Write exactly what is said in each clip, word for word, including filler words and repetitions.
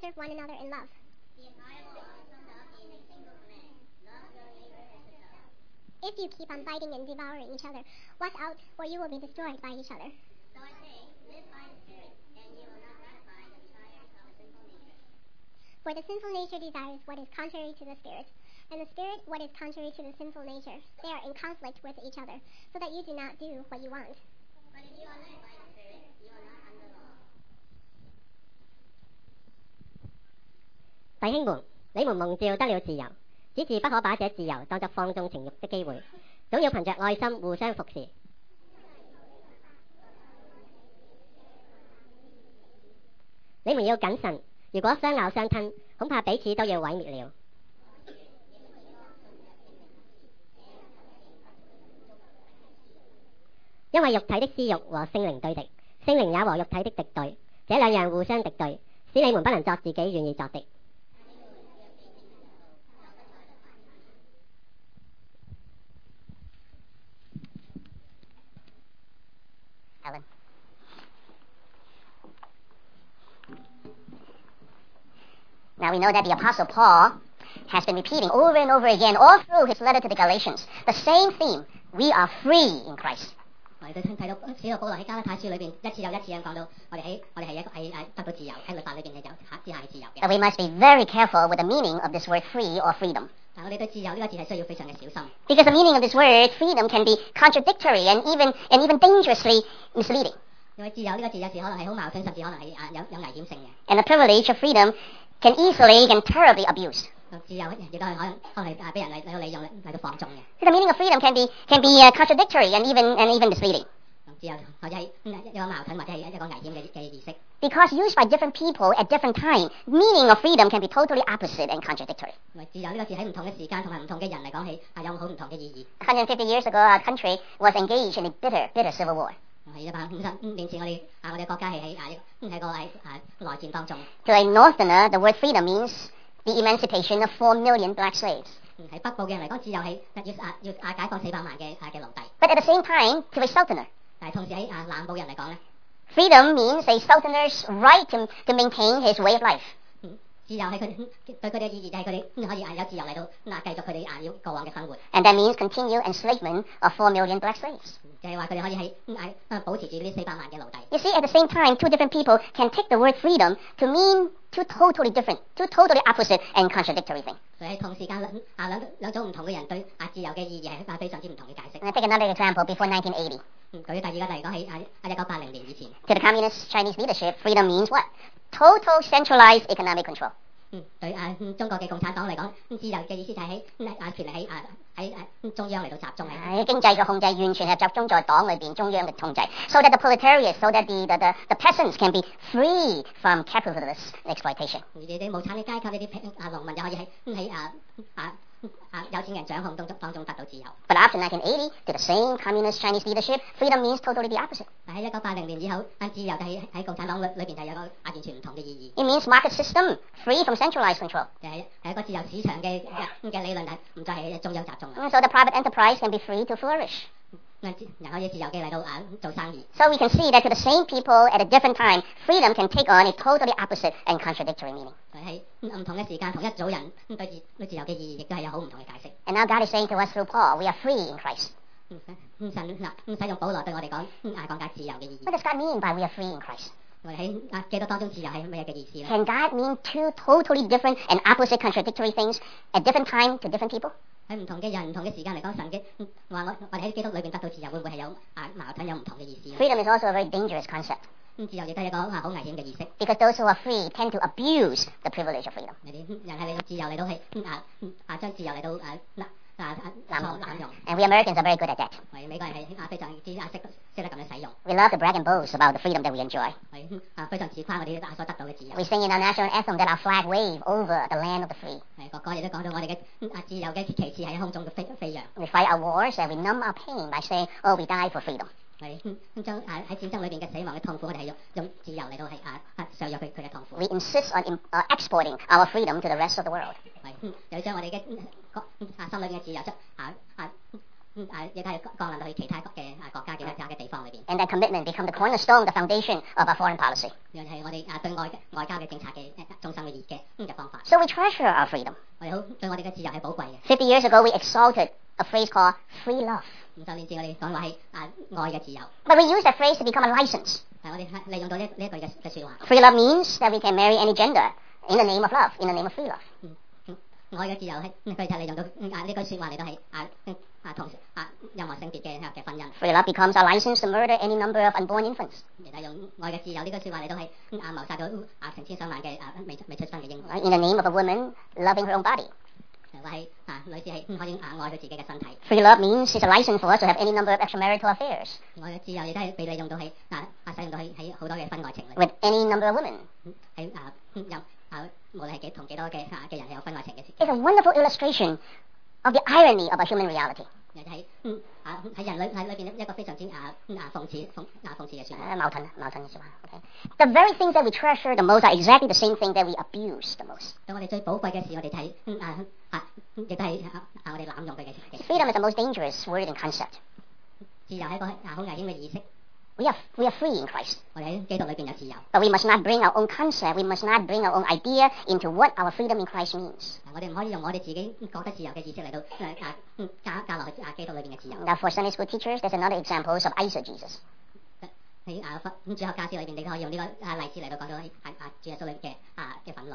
serve one another in love. If you keep on biting and devouring each other, watch out, or you will be destroyed by each other. So I say, live by the Spirit, and you will not gratify the desires of a sinful nature. For the sinful nature desires what is contrary to the Spirit, and the Spirit what is contrary to the sinful nature. They are in conflict with each other, so that you do not do what you want. But if you are led by the Spirit, you are not under law. 弟兄們，你們蒙召得了自由，只是不可把這自由當作放縱情慾的機會，總要憑着愛心互相服侍。你們要謹慎，如果相咬相吞，恐怕彼此都要毀滅了。因為肉體的私慾和聖靈對敵，聖靈也和肉體的敵對，這兩樣互相敵對，使你們不能作自己願意作的。 Helen. Now we know that the Apostle Paul has been repeating over and over again, all through his letter to the Galatians, the same theme: we are free in Christ. 我哋都睇到使徒保羅喺加拉太書裏邊一次又一次咁講到，我哋喺我哋係一個係誒得到自由，喺律法裏邊係有之下係自由嘅。 But we must be very careful with the meaning of this word free or freedom. 但我哋對自由呢個字係需要非常嘅小心。 Because the meaning of this word, freedom, can be contradictory and even and even dangerously misleading. 因為自由呢個字有時可能係好矛盾，甚至可能係啊有有危險性嘅。 And the privilege of freedom can easily and terribly abused. 自由亦都係可能可能係啊俾人嚟嚟到利用嚟到放縱嘅。 The meaning of freedom can be can be uh, contradictory and even and even misleading. 自由或者係一個矛盾或者係一個危險嘅嘅意識。 Because used by different people at different time, meaning of freedom can be totally opposite and contradictory. 因為自由呢個字喺唔同嘅時間同埋唔同嘅人嚟講起係有好唔同嘅意義。 one hundred fifty years ago, our country was engaged in a bitter, bitter civil war. 係一百五十年前我哋啊我哋國家係喺啊喺個喺啊內戰當中。 To a Northerner, the word freedom means the emancipation of four million black slaves. 喺北部嘅人嚟講，自由係要啊要啊解放四百萬嘅啊嘅奴隸。 But at the same time, to a Southerner, 但係同時喺啊南部人嚟講咧 freedom means a Southerner's right to, to maintain his way of life. 嗯，自由係佢哋對佢哋嘅意義就係佢哋可以啊有自由嚟到嗱繼續佢哋啊要過往嘅生活。 And that means continued enslavement of four million black slaves. 就係話佢哋可以喺喺啊保持住呢四百萬嘅奴隸。 You see, at the same time, two different people can take the word freedom to mean two totally different, two totally opposite and contradictory things. 所以喺同時間兩啊兩兩種唔同嘅人對啊自由嘅意義係啊非常之唔同嘅解釋。 And I take another example before nineteen eighty. 嗯，舉第二個例講喺啊啊一九八零年以前。 To the communist Chinese leadership, freedom means what? Total centralized economic control. 嗯，對啊中國嘅共產黨嚟講，自由嘅意思就係喺啊權力喺啊喺誒中央嚟到集中喺。 經濟嘅控制完全係集中在黨裏邊中央嘅控制 ，so that the proletariat, so that the the the, the peasants can be free from capitalist exploitation. 而你啲無產嘅階級呢啲啊農民就可以喺喺啊啊啊有錢人掌控當中當中得到自由。 But after nineteen eighty, to the same communist Chinese leadership, freedom means totally the opposite. 但喺一九八零年以後，啊自由就喺喺共產黨裏裏邊就有個啊完全唔同嘅意義。 It means market system, free from centralized control. 就係係一個自由市場嘅嘅理論係唔再係中央集中。 So the private enterprise can be free to flourish. 人可以自由嘅嚟到啊做生意。 So we can see that to the same people at a different time, freedom can take on a totally opposite and contradictory meaning. 喺唔同嘅時間，同一組人對自對自由嘅意義，亦都係有好唔同嘅解釋。 And now God is saying to us through Paul, we are free in Christ. 神嗱使用保羅對我哋講啊講解自由嘅意義。 What does God mean by we are free in Christ? 我哋喺啊基督當中自由係乜嘢嘅意思咧 Can God mean two totally different and opposite contradictory things at different time to different people? 喺唔同嘅人、唔同嘅時間嚟講，神嘅話我我哋喺基督裏邊得到自由，會唔會係有啊矛盾有唔同嘅意思 Freedom is also a very dangerous concept. 咁自由亦都係一個啊好危險嘅意識。 Because those who are free tend to abuse the privilege of freedom. 你啲人係利用自由嚟到係啊啊將自由嚟到啊嗱啊濫濫用。 And we Americans are very good at that. 我哋美國人係啊非常之啊識得識得咁樣使用。 We love to brag and boast about the freedom that we enjoy. 係啊非常自誇我哋啊所得到嘅自由。 We sing in our national anthem that our flag wave over the land of the free. 係國歌亦都講到我哋嘅啊自由嘅旗幟喺空中嘅飛飛揚。 We fight our wars and we numb our pain by saying, oh, we died for freedom. 係咁將啊喺戰爭裏邊嘅死亡嘅痛苦，我哋係用用自由嚟到係啊啊削弱佢佢嘅痛苦。 We insist on uh, exporting our freedom to the rest of the world. 係又將我哋嘅國啊心裏邊嘅自由將啊啊啊亦都係降臨到去其他嘅啊國家嘅其他嘅地方裏邊。 And that commitment become the cornerstone, the foundation of our foreign policy. 又係我哋啊對外外交嘅政策嘅中心嘅意 So we treasure our freedom. 我哋好對我哋嘅自由係寶貴嘅。 Fifty years ago, we exalted a phrase called free love. 五十年前我哋講話係啊愛嘅自由， But we use that phrase to become a license. 係我哋係利用到呢呢一句嘅嘅説話。 Free love means that we can marry any gender in the name of love, in the name of free love. 嗯嗯愛嘅自由係佢就利用到啊呢句説話嚟到係啊啊同啊任何性別嘅嘅婚姻。 Free love becomes a license to murder any number of unborn infants. 亦係用愛嘅自由呢句説話嚟到係啊謀殺到啊成千上萬嘅啊未未出生嘅嬰兒。 Right? In the name of a woman loving her own body. 話係啊女士係可以啊愛佢自己嘅身體。 Free love means it's a license for us to have any number of extramarital affairs 愛嘅自由亦都係被利用到係啊啊使用到係喺好多嘅婚外情裏。 with any number of women. 喺啊有啊無論係幾同幾多嘅啊嘅人係有婚外情嘅事。 It's a wonderful illustration of the irony of a human reality. 又係嗯啊喺人類喺裏邊一個非常之啊啊諷刺諷啊諷刺嘅説話。 Uh, 矛盾，矛盾嘅説話, okay? The very things that we treasure the most are exactly the same thing that we abuse the most. 對我哋最寶貴嘅事，我哋睇嗯啊啊亦都係啊啊我哋濫用佢嘅嘅。 Freedom is the most dangerous word and concept. 自由係一個啊好危險嘅意識。 We are, we are free in Christ. 我哋喺基督裏邊有自由。 But we must not bring our own concept, we must not bring our own idea into what our freedom in Christ means. 我哋唔可以用我哋自己覺得自由嘅意識嚟到誒啊嗯加加落去啊基督裏邊嘅自由。 Now for Sunday school teachers, there's another example of eisegesis. 喺啊咁主學教師裏邊，你可以用呢個啊例子嚟到講到係啊主耶穌裏嘅啊嘅憤怒。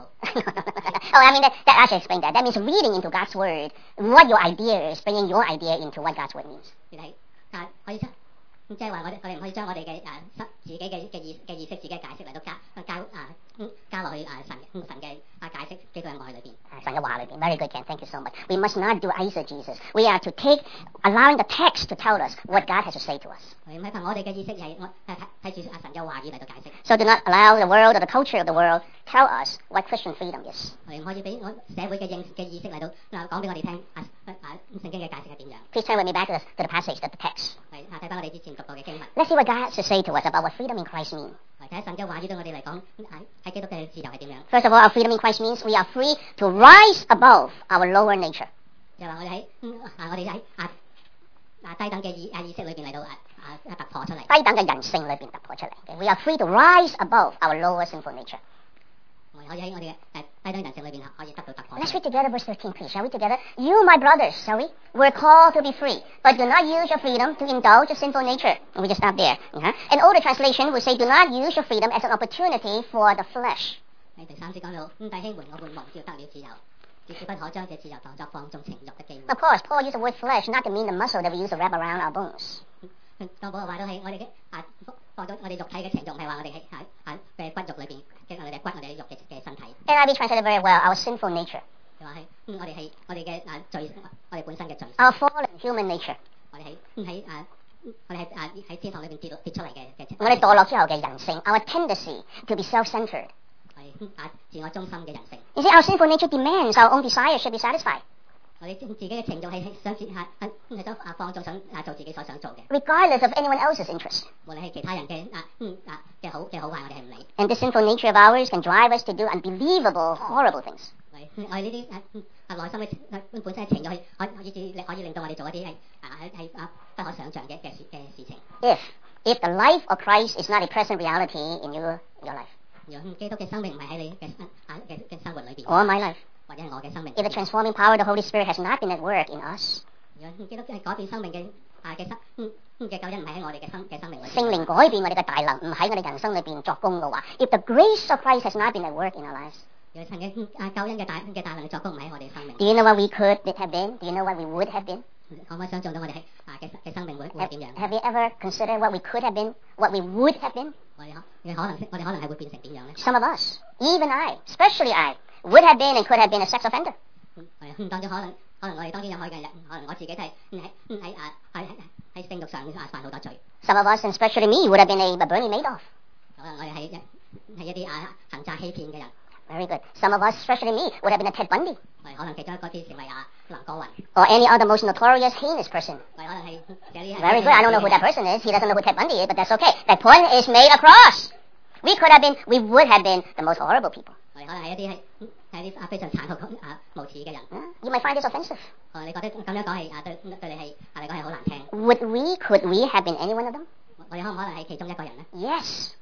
Oh, I mean, that, that, I should explain that. That means reading into God's word what your idea is, bringing your idea into what God's word means. 你睇啊可以出即係話我哋我哋唔可以將我哋嘅啊失自己嘅嘅意嘅意識自己嘅解釋嚟到加加啊嗯加落去啊神神嘅啊解釋基督嘅愛裏邊。 神嘅話裏邊 Very good, Ken. Thank you so much. We must not do eisegesis. We are to take, allowing the text to tell us what God has to say to us. 唔係憑我哋嘅意識係我誒睇睇住啊神嘅話語嚟到解釋。 So do not allow the world or the culture of the world tell us what Christian freedom is. 我哋唔可以俾我社會嘅認嘅意識嚟到嗱講俾我哋聽啊啊聖經嘅解釋係點樣。 Please turn with me back to the, to the passage, to the text. 係啊睇翻我哋之前讀過嘅經文。 Let's see what God has to say to us about what freedom in Christ means. 睇下神嘅話語對我哋嚟講喺喺基督嘅自由係點樣。 First of all, our freedom in Christ means we are free to rise above our lower nature. 就話我哋喺啊我哋喺啊啊低等嘅意啊意識裏邊嚟到啊啊突破出嚟。 低等嘅人性裏邊突破出嚟. Okay? We are free to rise above our lower sinful nature. 我哋可以喺我哋嘅誒低等人性裏邊可以得到突破。 Let's read together verse thirteen, please. Shall we together? You, my brothers, shall we? We're called to be free, but do not use your freedom to indulge a sinful nature. And we just stop there. Uh-huh. An older translation would say, do not use your freedom as an opportunity for the flesh. 喺第三節講到，咁弟兄們，我們蒙召得了自由，自是不可將這自由當作放縱情慾的機會。 Of course, Paul used the word flesh not to mean the muscle that we use to wrap around our bones. 當保羅話到係我哋嘅啊放咗我哋肉體嘅情慾，唔係話我哋係喺喺嘅骨肉裏邊，即係我哋嘅骨，我哋嘅肉嘅嘅身體。 N I V translated very well, our sinful nature. 就話係嗯我哋係我哋嘅啊罪，我哋本身嘅罪。 Our fallen human nature. 我哋喺喺啊我哋喺啊喺天堂裏邊跌跌出嚟嘅嘅。 我哋墮落之後嘅人性, our tendency to be self-centered. 係啊自我中心嘅人性。 You see, our sinful nature demands our own desires should be satisfied, 我哋自己嘅情慾係想自係係係想啊放縱想啊做自己所想做嘅， regardless of anyone else's interest. 無論係其他人嘅啊嗯啊嘅好嘅好壞，我哋係唔理。 And this sinful nature of ours can drive us to do unbelievable, horrible things. 我哋呢啲啊啊內心嘅本身嘅情慾，可以至可以令到我哋做一啲係啊係啊不可想像嘅嘅事嘅事情。 If, if the life of Christ is not a present reality in your, your life, 如果基督嘅生命唔係喺你嘅啊嘅嘅生活裏邊， or my life, 或者係我嘅生命， if the transforming power of the Holy Spirit has not been at work in us, 如果基督係改變生命嘅啊嘅生嗯嘅救恩唔係喺我哋嘅生嘅生命裏邊， 聖靈改變我哋嘅大能，唔喺我哋人生裏邊作工嘅話, if the grace of Christ has not been at work in our lives, 如果神嘅啊救恩嘅大嘅大能作工唔喺我哋生命， do you know what we could have been? Do you know what we would have been? 可唔可以想像到我哋係啊嘅嘅生命會會 Have, 點樣？ have you ever considered what we could have been? What we would have been? 我哋可你可能我哋可能係會變成點樣咧？ Some of us, even I, especially I, would have been and could have been a sex offender. 係啊，當中可能可能我哋當中有可嘅人，可能我自己都係喺喺啊喺喺喺性慾上啊犯好多罪。 Some of us, and especially me, would have been a, a Bernie Madoff. 可能我哋係一係一啲啊行詐欺騙嘅人。 Very good. Some of us, especially me, would have been a Ted Bundy. 我哋可能其中一個啲成為啊林過雲， Or any other most notorious, heinous person. 我哋可能係有啲 Very good. I don't know who that person is. He doesn't know who Ted Bundy is, but that's okay. That point is made across. We could have been, we would have been the most horrible people. 我哋可能係一啲係係一啲啊非常殘酷啊無恥嘅人。 Huh? You might find this offensive. 可能你覺得咁樣講係啊對對你係啊你講係好難聽。 Would we, could we have been any one of them? 我哋可唔可能係其中一個人咧？ Yes.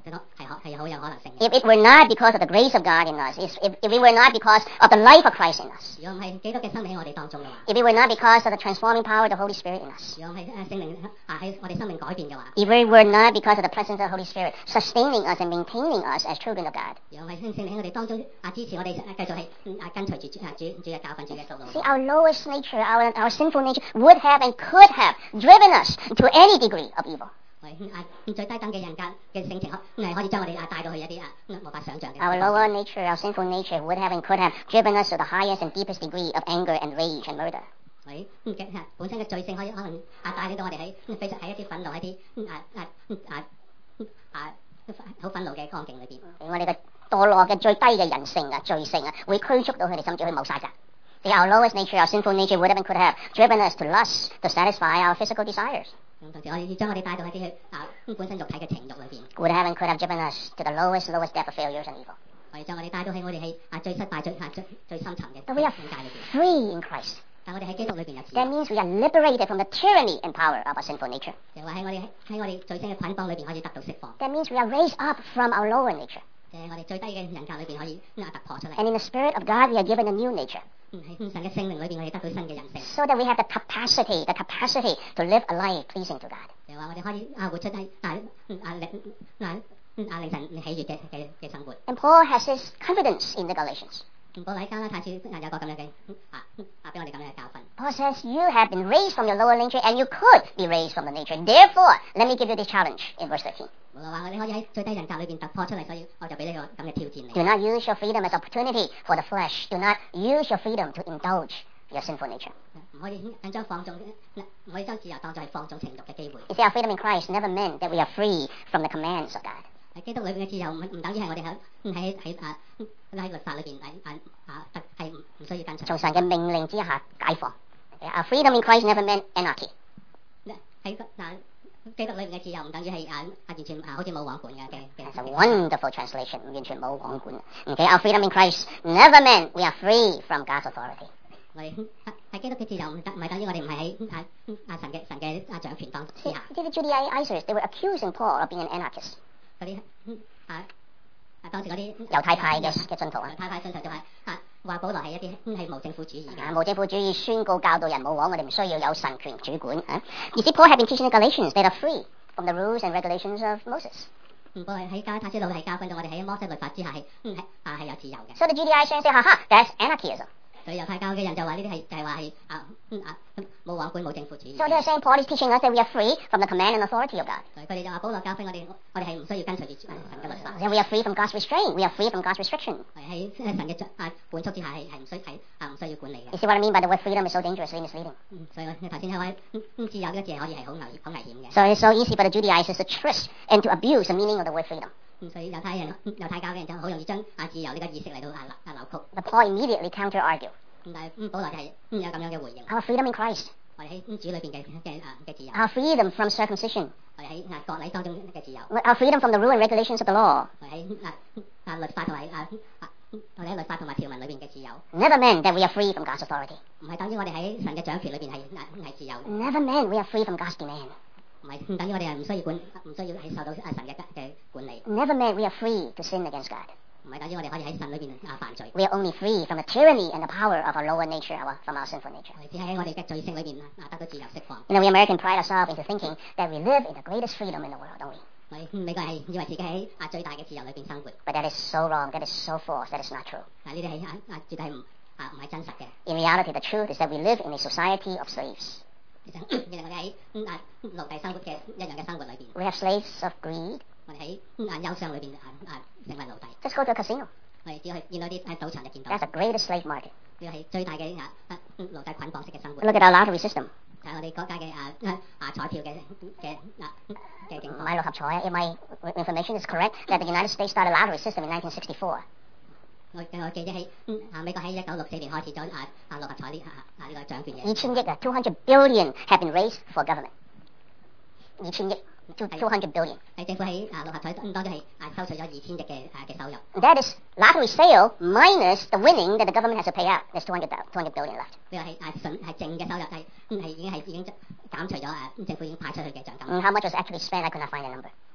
最多係可係好有可能性嘅。 If it were not because of the grace of God in us, if, if it were not because of the life of Christ in us, 如果唔係基督嘅生命喺我哋當中嘅話， if it were not because of the transforming power of the Holy Spirit in us, 如果唔係誒聖靈啊喺我哋生命改變嘅話， if it were not because of the presence of the Holy Spirit sustaining us and maintaining us as children of God, 如果唔係聖靈喺我哋當中啊支持我哋啊繼續係嗯啊跟隨住主啊主主嘅教訓主嘅道路。 see, our lowest nature, our, our sinful nature would have and could have driven us to any degree of evil. 我哋啊最低等嘅人格嘅性情可係可以將我哋啊帶到去一啲啊無法想像嘅。 Our lower nature, our sinful nature would have and could have driven us to the highest and deepest degree of anger and rage and murder. 係嗯嘅本身嘅罪性可以可能啊帶領到我哋喺非常喺一啲憤怒喺啲嗯啊啊啊啊好憤怒嘅光景裏邊。 我哋嘅墮落嘅最低嘅人性啊、罪性啊，會驅促到佢哋甚至去謀殺㗎。See, our lowest nature, our sinful nature would have and could have driven us to lust, to satisfy our physical desires. 咁同時我哋要將我哋帶到一啲去啊本身肉體嘅情慾裏邊。 Would have and could have driven us to the lowest, lowest depth of failures and evil. 我哋將我哋帶到去我哋係啊最失敗最啊最最深層嘅 But we are 境界裏邊。 free in Christ. 但我哋喺基督裏邊有自 That 由， means we are liberated from the tyranny and power of our sinful nature. 就話喺我哋喺我哋罪性嘅捆綁裏邊可以得到釋放。 That means we are raised up from our lower nature. 誒我哋最低嘅人格裏邊可以啊突破出嚟。 And in the Spirit of God, we are given a new nature. 嗯喺神嘅聖靈裏邊，我哋得到新嘅人性。 So that we have the capacity, the capacity to live a life pleasing to God. 就話我哋可以啊活出喺啊啊令啊啊令神喜悅嘅嘅嘅生活。 And Paul has his confidence in the Galatians. 保羅喺加拉太書啊有個咁樣嘅啊啊俾我哋咁樣嘅教訓。 Paul says, you have been raised from your lower nature and you could be raised from the nature. Therefore, let me give you this challenge in verse thirteen. 保羅話我哋可以喺最低人格裏邊突破出嚟，所以我就俾呢個咁嘅挑戰你。 Do not use your freedom as opportunity for the flesh. Do not use your freedom to indulge your sinful nature. 唔可以緊將放縱，唔可以將自由當作係放縱情慾嘅機會。 You see, our freedom in Christ never meant that we are free from the commands of God. 喺基督裏邊嘅自由唔唔等於係我哋喺喺喺啊喺律法裏邊喺啊啊係唔唔需要跟隨。 從神嘅命令之下解放。Okay? Our freedom in Christ never meant anarchy. 喺嗱基督裏邊嘅自由唔等於係啊啊完全啊好似冇王管嘅嘅嘅。 That's a wonderful translation. 完全冇王管。Okay? Our freedom in Christ never meant we are free from God's authority. 我哋喺基督嘅自由唔得唔係等於我哋唔係喺啊啊神嘅神嘅啊掌權當之 See, 下。 see the Judaizers, they were accusing Paul of being an anarchist. 嗰啲啊啊當時嗰啲猶太派嘅嘅信徒啊猶太派信徒就係啊話保羅係一啲係無政府主義嘅。 啊，無政府主義宣告教導人冇往，我哋唔需要有神權主管啊。You see, Paul had been teaching the Galatians that are free from the rules and regulations of Moses. 唔過喺加拉太書路係教訓到我哋喺摩西律法之下係嗯係啊係有自由嘅。 So the Judaizers say, haha, that's anarchism. 所以猶太教嘅人就話呢啲係就係話係啊嗯啊冇王管冇政府主義。 So they're saying Paul is teaching us that we are free from the command and authority of God. 所以佢哋就話保羅教訓我哋，我哋係唔需要跟隨住神嘅律法， That we are free from God's restraint. We are free from God's restriction. 係喺神嘅掌啊管束之下係係唔需係啊唔需要管理 You 嘅。 see what I mean by the word freedom is so dangerously misleading. 嗯，所以我頭先係話嗯嗯自由呢個字可以係好危好危險嘅。 So it's so easy for the Judaizers to twist and to abuse the meaning of the word freedom. 嗯，所以猶太人猶太教嘅人就好容易將啊自由呢個意識嚟到啊啊扭曲。 But Paul immediately counter-argue. 咁但係嗯保羅就係嗯有咁樣嘅回應。 Our freedom in Christ, 我哋喺嗯主裏邊嘅嘅啊嘅自由， our freedom from circumcision, 我哋喺啊割禮當中嘅自由， our freedom from the rule and regulations of the law, 我哋喺啊啊律法同埋啊啊我哋喺律法同埋條文裏邊嘅自由， never meant that we are free from God's authority. 唔係等於我哋喺神嘅掌權裏邊係啊係自由， Never meant we are free from God's demand. 唔係唔等於我哋係唔需要管唔需要係受到啊神嘅嘅管理， Never meant we are free to sin against God. 唔係等於我哋可以喺神裏邊啊犯罪， We are only free from the tyranny and the power of our lower nature, our, from our sinful nature. 我哋只係喺我哋嘅罪性裏邊啊得到自由釋放。 You know, we Americans pride ourselves into thinking that we live in the greatest freedom in the world, don't we? 我哋美國係以為自己喺啊最大嘅自由裏邊生活， But that is so wrong. That is so false. That is not true. 啊呢啲係啊啊絕對係唔啊唔係真實嘅。 In reality, the truth is that we live in a society of slaves. 其實其實我哋喺嗯啊奴隸生活嘅一樣嘅生活裏邊， We have slaves of greed. 我哋喺嗯啊憂傷裏邊啊啊成為奴隸。 Just go to a casino. 我哋只去見到啲喺賭場就見到， That's the greatest slave market. 呢個係最大嘅啊啊奴隸捆綁式嘅生活。 Look at our lottery system. 就係我哋國家嘅啊啊啊彩票嘅嘅啊嘅境況。 買六合彩. If my information is correct, that the United States started a lottery system in nineteen sixty-four. 我我記得喺嗯啊美國喺一九六四年開始咗啊啊六合彩呢啊啊呢個獎券嘅。 二千億啊, two hundred billion have been raised for government. 二千億, two hundred billion. 係政府喺啊六合彩當中係啊收取咗二千億嘅啊嘅收入。 That is lottery sale minus the winning that the government has to pay out. There's two hundred, two hundred billion left. 呢個係啊純係淨嘅收入係嗯係已經係已經減除咗啊政府已經派出去嘅獎金。 And how much was actually spent? I could not find a number.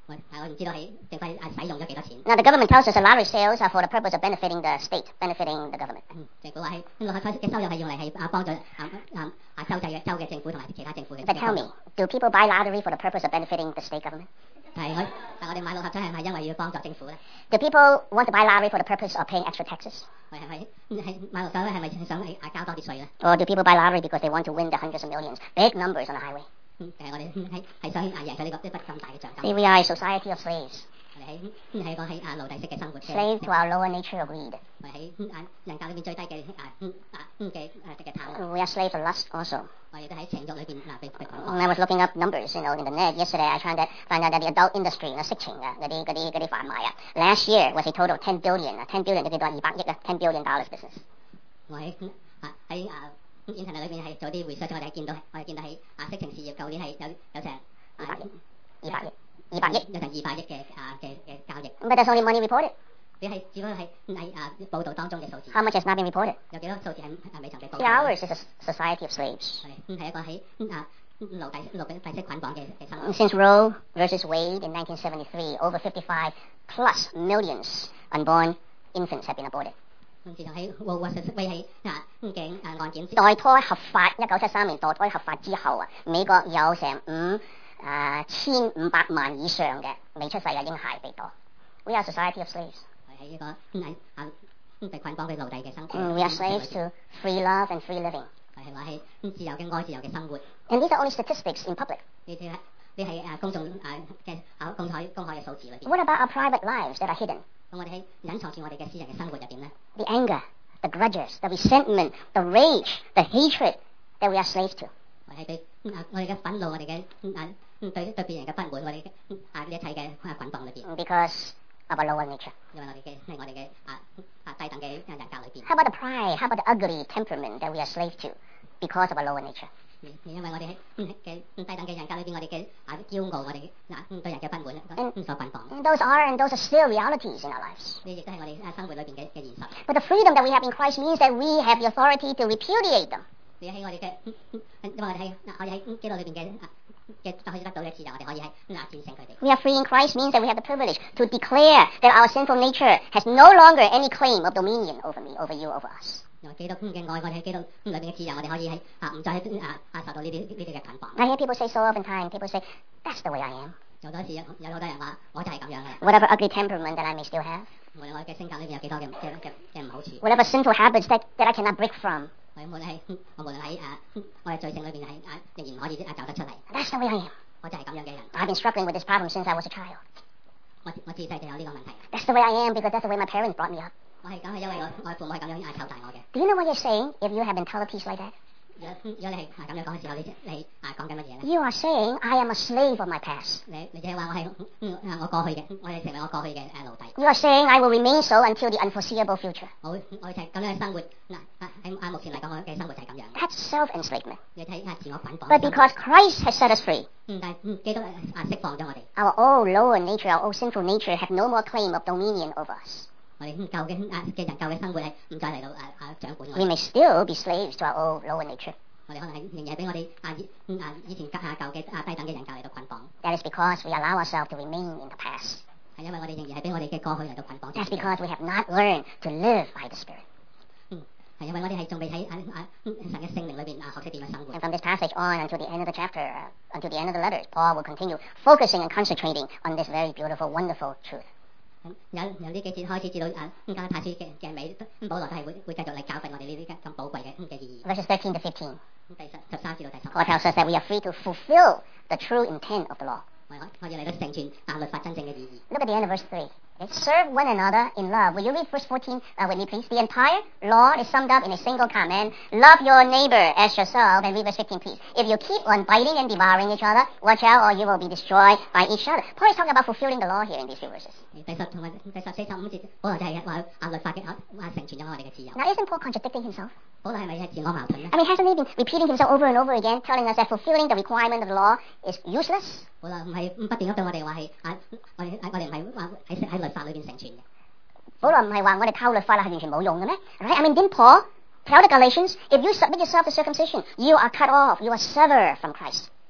我但我唔知道係政府啊使用咗幾多錢。 Now, the government tells us that lottery sales are for the purpose of benefiting the state, benefiting the government. 嗯，政府話係六合彩嘅收入係用嚟係啊幫助啊啊啊州際嘅州嘅政府同埋其他政府嘅。 But tell me, do people buy lottery for the purpose of benefiting the state government? 但係我但我哋買六合彩係咪因為要幫助政府咧？ Do people want to buy lottery for the purpose of paying extra taxes? 我係咪係買六合彩係咪想係啊交多啲稅咧？ Or do people buy lottery because they want to win the hundreds of millions, big numbers on the highway? 嗯，誒我哋係係想啊贏佢呢個一筆咁大嘅獎 See, 金。 we are a society of slaves, 我哋喺係個係啊奴隸式嘅生活嘅。 slaves to our lower nature of greed. 我哋喺啊人格裏邊最低嘅啊嗯啊嗯嘅誒嘅貪婪。 We are slaves of lust also. 我哋都喺情慾裏邊嗱被被捆 When 綁。 I was looking up numbers, you know, in the net yesterday, I found that found out that the adult industry, 那色情嘅嗰啲嗰啲嗰啲販賣啊 last year was a total of ten billion, 啊 ten billion 就幾多二百億啊 ten billion dollars business. 我喺啊喺啊 internet 裏邊係做啲 research，我哋見到我哋見到係啊色情事業舊年係有有成啊二百億二百億二百億有成二百億嘅啊嘅嘅交易。 But that's only money reported. 你係只不過係喺啊報導當中嘅數字。 How much has not been reported? 有幾多數字係係未曾被報 See, 導？ ours is a society of slaves. 係嗯係一個喺嗯啊奴隸奴隸式捆綁嘅嘅生活。 Since Roe versus Wade in nineteen seventy-three, over fifty-five plus millions unborn infants have been aborted. 咁自從喺 Roe versus Wade 係啊嘅啊案件之， 代胎合法，一九七三年代胎合法之後啊，美國有成五啊千五百萬以上嘅未出世嘅嬰孩被墮。We are a society of slaves. 係喺呢個嗯係啊嗯被捆綁嘅奴隸嘅生活。 Mm, we are slaves to free love and free living. 係話係嗯自由嘅愛自由嘅生活。 And these are only statistics in public. 呢啲係呢係啊公眾啊嘅啊公開公開嘅數字裏邊。 What about our private lives that are hidden? 咁我哋喺隱藏住我哋嘅私人嘅生活入邊咧， The anger, the grudges, the resentment, the rage, the hatred that we are slaves to. 我係對啊我哋嘅憤怒，我哋嘅啊對對別人嘅不滿，我哋嘅啊呢一切嘅啊捆綁裏邊， Because of our lower nature. 因為我哋嘅係我哋嘅啊啊低等嘅人格裏邊。 How about the pride? How about the ugly temperament that we are slave to because of our lower nature? 因為我哋喺嘅低等嘅人格裏邊，我哋嘅啊驕傲，我哋嗱對人嘅不滿嗯所捆綁。 And those are and those are still realities in our lives. 呢亦都係我哋啊生活裏邊嘅嘅現實。 But the freedom that we have in Christ means that we have the authority to repudiate them. 你喺我哋嘅，因為我哋喺嗱我哋喺基督裏邊嘅嘅可以得到嘅自由，我哋可以喺啊戰勝佢哋。 We are free in Christ means that we have the privilege to declare that our sinful nature has no longer any claim of dominion over me, over you, over us. 因為基督嘅愛，我哋喺基督裏邊嘅自由，我哋可以喺啊唔再喺啊啊受到呢啲呢啲嘅捆綁。 I hear people say so often time, people say, that's the way I am. 有多時有有好多人話，我就係咁樣嘅啦。 Whatever ugly temperament that I may still have, 無論我嘅性格裏邊有幾多嘅嘅嘅嘅唔好處， whatever sinful habits that, that I cannot break from, 我無論喺我無論喺啊我嘅罪性裏邊係啊仍然可以啊走得出嚟， that's the way I am. 我就係咁樣嘅人。 I've been struggling with this problem since I was a child. 我我自細就有呢個問題。 That's the way I am because that's the way my parents brought me up. 我係咁係因為我我父母係咁樣啊湊大我嘅。 Do you know what you're saying if you have mentalities like that? 如果如果你係啊咁樣講嘅時候，你你啊講緊乜嘢咧？ You are saying I am a slave of my past. 你你就係話我係嗯啊我過去嘅，我係成為我過去嘅誒奴隸。 You are saying I will remain so until the unforeseeable future. 我會我就係咁樣嘅生活嗱啊喺啊目前嚟講，我嘅生活就係咁樣。 That's self-enslavement. 你睇啊自我捆綁。 But because Christ has set us free, 嗯但係嗯基督啊釋放咗我哋， our old lower nature, our old sinful nature have no more claim of dominion over us. 我哋嗯舊嘅啊嘅人舊嘅生活係唔再嚟到啊啊掌管我 We 哋。 may still be slaves to our old lower nature. 我哋可能係仍然係俾我哋啊以嗯啊以前啊舊嘅啊低等嘅人格嚟到捆綁， That is because we allow ourselves to remain in the past. 係因為我哋仍然係俾我哋嘅過去嚟到捆綁住 That's 自己。 because we have not learned to live by the Spirit. 嗯係因為我哋係仲未喺啊啊嗯神嘅聖靈裏邊啊學識點樣生活。 And from this passage on until the end of the chapter, uh, until the end of the letters, Paul will continue focusing and concentrating on this very beautiful, wonderful truth. 咁由由呢幾節開始至到啊加拉太書嘅嘅尾，咁保羅都係會會繼續嚟教訓我哋呢啲咁寶貴嘅嘅意義。 Verses thirteen to fifteen, 咁第十十三至到第十， Paul tells us that we are free to fulfill the true intent of the law. 我我我要嚟到成全啊律法真正嘅意義。 Look at the end of verse three. Okay? Serve one another in love. Will you read verse fourteen uh, with me, please? The entire law is summed up in a single command. Love your neighbor as yourself. And read verse fifteen, please. If you keep on biting and devouring each other, watch out or you will be destroyed by each other. Paul is talking about fulfilling the law here in these few verses. 第十同埋第十四十五節，保羅就係話啊律法嘅啊啊成全咗我哋嘅自由。 Now, isn't Paul contradicting himself? 保羅係咪係自我矛盾咧？ I mean, hasn't he been repeating himself over and over again, telling us that fulfilling the requirement of the law is useless? 保羅唔係不斷咁對我哋話係啊我哋我哋唔係話喺喺律法裏邊成全嘅。 保羅唔係話我哋靠律法係完全冇用嘅咩？ Right? I mean, didn't Paul tell the Galatians, if you submit yourself to circumcision, you are cut off, you are severed from Christ.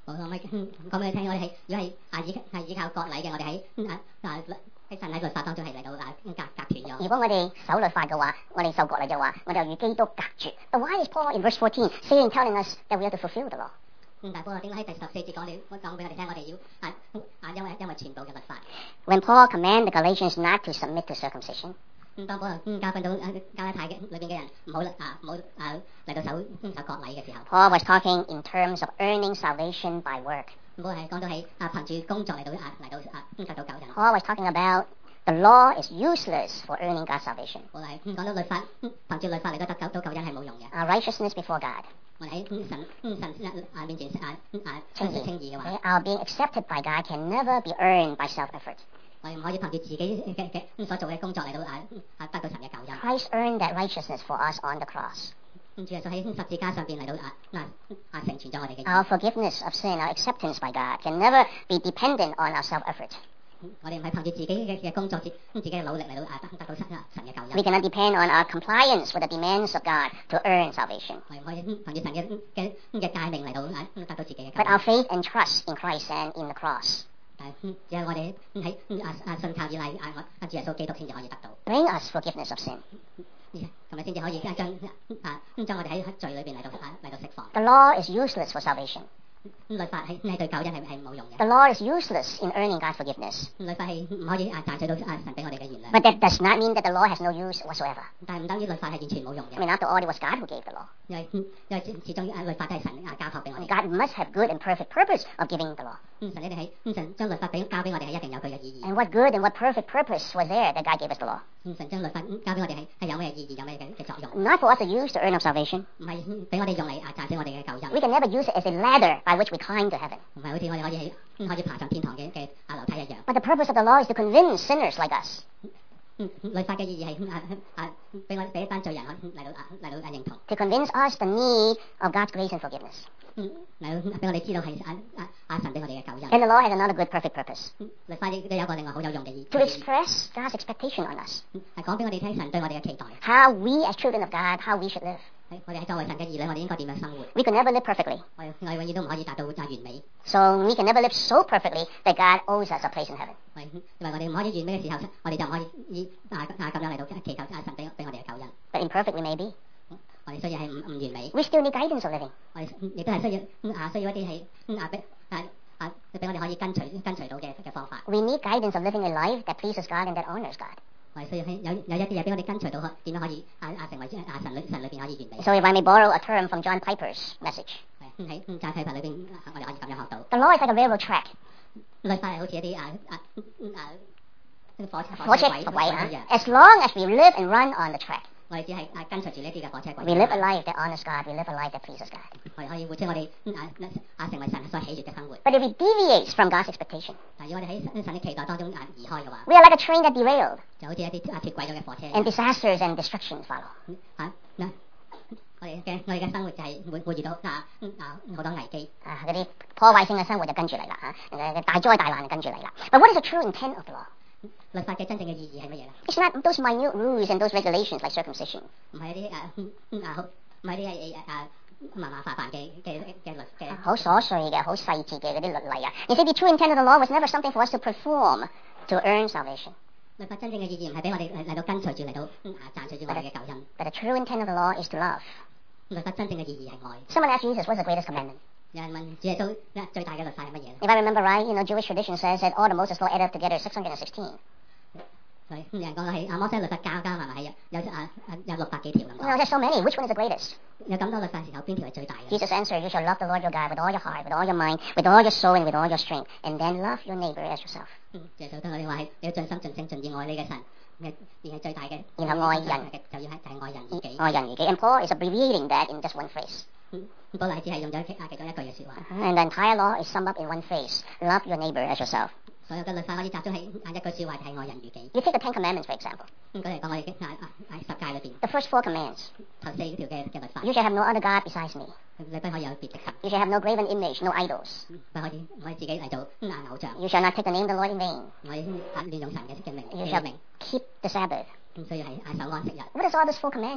我可唔可以講俾你聽？我哋係如果係啊依係依靠割禮嘅，我哋喺啊啊喺神喺律法當中係嚟到啊隔隔斷咗。 如果我哋守律法嘅話，我哋受割禮嘅話，我就與基督隔絕。But why is Paul in verse fourteen saying, telling us that we have to fulfill the law? 嗯，但係保羅點解喺第十四節講你講俾我哋聽，我哋要啊啊因為因為全部嘅律法。 When Paul commanded the Galatians not to submit to circumcision, 咁當保羅嗯教訓到啊加拉太嘅裏邊嘅人唔好啊唔好啊嚟到守守割禮嘅時候， Paul was talking in terms of earning salvation by work. 保羅係講到係啊憑住工作嚟到啊嚟到啊得到救恩。 Paul was talking about the law is useless for earning God's salvation. 保羅係講到律法憑住律法嚟到得救到救恩係冇用嘅。 Our righteousness before God, 我哋喺神神啊面前啊啊稱義， 稱義嘅話， our being accepted by God can never be earned by self-effort. 我哋唔可以憑住自己嘅嘅所做嘅工作嚟到啊啊得到神嘅救恩。 Christ earned that righteousness for us on the cross. 咁主耶穌喺十字架上邊嚟到啊啊啊成全咗我哋嘅義。 Our forgiveness of sin, our acceptance by God can never be dependent on our self-effort. 我哋唔係憑住自己嘅嘅工作、自自己嘅努力嚟到啊得得到神神嘅救恩。 We cannot depend on our compliance with the demands of God to earn salvation. 我哋唔可以憑住神嘅嘅嘅誡命嚟到啊得到自己嘅救 But 恩。 our faith and trust in Christ and in the cross 但係只係我哋喺啊啊信靠依賴啊啊主耶穌基督先至可以得到。 bring us forgiveness of sin. 咁咪先至可以將啊將我哋喺罪裏邊嚟到啊嚟到釋放。 The law is useless for salvation. 律法係係對救恩係係冇用嘅。 The law is useless in earning God's forgiveness. 律法係唔可以啊賺取到啊神俾我哋嘅原諒。 But that does not mean that the law has no use whatsoever. 但係唔等於律法係完全冇用 I 嘅。 mean, after all, it was God who gave the law. 因為因為始終啊律法都係神啊交託俾我哋。 God must have good and perfect purpose of giving the law. 嗯神一定係嗯神將律法俾交俾我哋係一定有佢嘅意義。 And what good and what perfect purpose was there that God gave us the law? 嗯神將律法交俾我哋係係有咩意義有咩嘅嘅作用？ Not for us to use to earn our salvation. 唔係俾我哋用嚟啊賺取我哋嘅救 We 恩。 can never use it as a ladder by which we climb to heaven. 唔係好似我哋可以喺嗯可以爬上天堂嘅嘅啊樓梯一樣。 But the purpose of the law is to convince sinners like us 嗯律法嘅意義係啊啊俾我俾一班罪人嚟到啊嚟到啊認同。 to convince us the need of God's grace and forgiveness. 嗯嚟到俾我哋知道係啊啊啊神俾我哋嘅救恩。 And the law has another good, perfect purpose 嗯律法亦都有一個另外好有用嘅意 to 義。 express God's expectation on us. 係講俾我哋聽神對我哋嘅期待。 How we, as children of God, how we should live. 係我哋係作為神嘅兒女，我哋應該點樣生活？ We could never live perfectly. 我哋我哋永遠都唔可以達到啊完美。 So we can never live so perfectly that God owes us a place in heaven. 我哋因為我哋唔可以完美嘅時候，我哋就唔可以以啊啊咁樣嚟到祈求啊神俾俾我哋嘅救恩。 But imperfect we may be. 我哋需要係唔唔完美， We still need guidance of living. 我哋亦都係需要嗯啊需要一啲係嗯啊俾啊啊俾我哋可以跟隨跟隨到嘅嘅方法。 We need guidance of living a life that pleases God and that honors God. 我哋需要係有有一啲嘢俾我哋跟隨到可點樣可以啊啊成為啊神裏神裏邊可以完美。 So if I may borrow a term from John Piper's message, 係喺嗯讚啟文裏邊，啊我哋可以咁樣學到。 the law is like a railroad track. 律法係好似一啲啊啊嗯啊火車火車軌軌啊一樣。 As long as we live and run on the track, 我哋只係啊跟隨住呢啲嘅火車軌。 we live a life that honors God. We live a life that pleases God. 我哋可以活出我哋嗯啊啊成為神所喜悅嘅生活。 But if we deviate from God's expectation, 但如果我哋喺神神嘅期待當中啊移開嘅話， we are like a train that derailed, 就好似一啲啊脫軌咗嘅火車。 and disasters and destruction follow. 啊嗱，我哋嘅我哋嘅生活就係會會遇到啊嗯啊好多危機。 啊，嗰啲破壞性嘅生活就跟住嚟啦嚇，誒大災大難就跟住嚟啦。But what is the true intent of the law? 律法嘅真正嘅意義係乜嘢咧？ It's not those minute rules and those regulations like circumcision. 唔係一啲啊嗯嗯啊好，唔係啲係啊麻麻煩煩嘅嘅嘅律嘅。 好瑣碎嘅、好細節嘅嗰啲律例啊。You see, the true intent of the law was never something for us to perform to earn salvation. 律法真正嘅意義唔係俾我哋嚟嚟到跟隨住嚟到嗯啊賺取住我哋嘅救恩。 But the true intent of the law is to love. 律法真正嘅意義係愛。 Someone asked Jesus, what's the greatest commandment? 有人問主耶穌啊最大嘅律法係乜嘢咧？ If I remember right, you know, Jewish tradition says that all the Moses law added up together is six hundred sixteen. 係有人講係啊摩西律法加加埋埋係有啊啊有六百幾條咁 You know, 講。 there's so many. Which one is the greatest? 有咁多律法時候，邊條係最大嘅？ Jesus answered, you shall love the Lord your God with all your heart, with all your mind, with all your soul, and with all your strength, and then love your neighbor as yourself. 嗯，耶穌對我哋話係你要盡心盡性盡意愛你嘅神，嘅而係最大嘅。 然後愛人嘅就要係就係愛人如己。 愛人如己. And Paul is abbreviating that in just one phrase. 嗯，保羅只係用咗其啊其中一句嘅説話。 And the entire law is summed up in one phrase. Love your neighbor as yourself. 所有嘅律法可以集中喺啊一句説話，就係愛人如己。 You take the Ten Commandments, for example. 咁佢嚟講，我哋嘅啊啊啊十戒裏邊 The first four commands. 頭四條嘅嘅律法， You shall have no other God besides me. 你不可以有別的神， You shall have no graven image, no idols. 不可以唔可以自己嚟做嗯啊偶像， You shall not take the name of the Lord in vain. 唔可以啊亂用神嘅嘅名 You 嘅 shall 名。 keep the Sabbath. 咁所以係啊守安息日。 What does all those four commands mean?